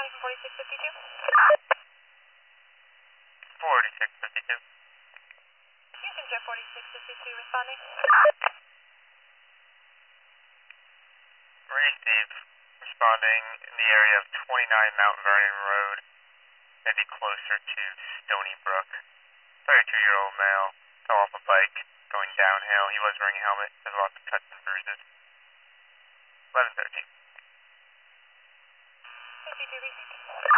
Houston 4652. 4652. Houston Jet 4652 responding. Received. Responding in the area of 29 Mount Vernon Road, maybe closer to Stony Brook. 32-year-old male, fell off a bike, going downhill. He was wearing a helmet, has lots of cuts and bruises. 1113. 52 received.